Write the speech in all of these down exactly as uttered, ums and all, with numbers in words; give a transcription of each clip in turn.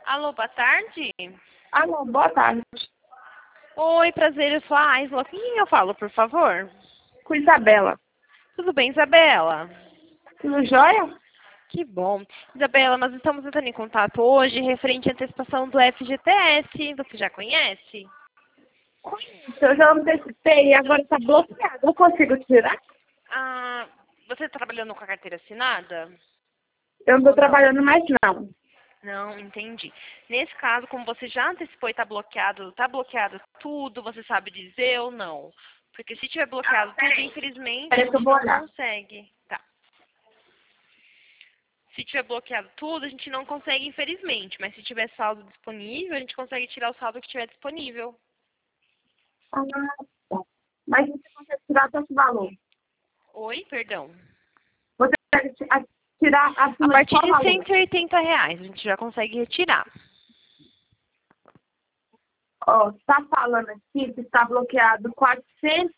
Alô, boa tarde. Alô, boa tarde. Oi, prazer, eu sou a Aisla. Com quem eu falo, por favor? Com Isabela. Tudo bem, Isabela? Tudo jóia? Que bom. Isabela, nós estamos entrando em contato hoje referente à antecipação do F G T S. Você já conhece? Eu já antecipei e agora está bloqueado. Eu consigo tirar? Ah, você está trabalhando com a carteira assinada? Eu não estou Ou não? trabalhando mais, não. Não, entendi. Nesse caso, como você já antecipou e está bloqueado, está bloqueado tudo, você sabe dizer ou não? Porque se tiver bloqueado tudo, infelizmente, a Peraí que eu gente vou não olhar. consegue. Tá. Se tiver bloqueado tudo, a gente não consegue, infelizmente. Mas se tiver saldo disponível, a gente consegue tirar o saldo que tiver disponível. Ah, tá. Mas você consegue tirar tanto valor? Oi, perdão. Você consegue ti- a- tirar A acima de partir qual de valor? cento e oitenta reais, a gente já consegue retirar. Ó, está falando aqui que está bloqueado quatrocentos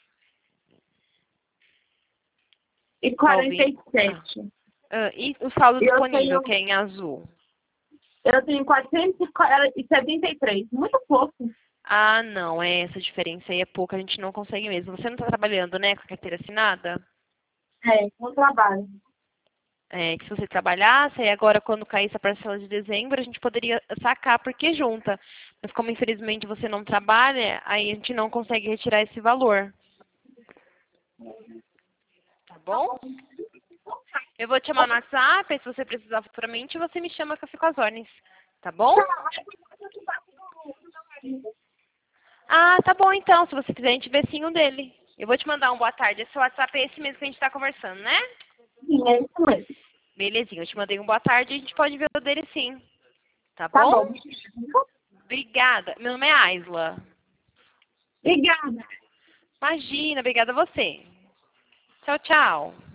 e Tá quarenta ouvindo? e Ah. sete. Ah, e o saldo Eu disponível, tenho, que é em azul? eu tenho quatrocentos e setenta e três. Muito pouco. Ah, não, é essa diferença aí é pouca, a gente não consegue mesmo. Você não está trabalhando, né, com a carteira assinada? É, no trabalho. É, que se você trabalhasse, aí agora quando caísse a parcela de dezembro, a gente poderia sacar porque junta. Mas como infelizmente você não trabalha, aí a gente não consegue retirar esse valor. Tá bom? Eu vou te chamar no WhatsApp, aí se você precisar futuramente, você me chama que eu fico às ordens. Tá bom? Ah, tá bom então. Se você quiser, a gente vê sim o dele. Eu vou te mandar um boa tarde. Esse WhatsApp é esse mesmo que a gente tá conversando, né? Sim, é isso mesmo. Belezinha, eu te mandei um boa tarde e a gente pode ver o dele sim. Tá Tá bom? bom. Obrigada. Meu nome é Aisla. Obrigada. Imagina, obrigada a você. Tchau, tchau.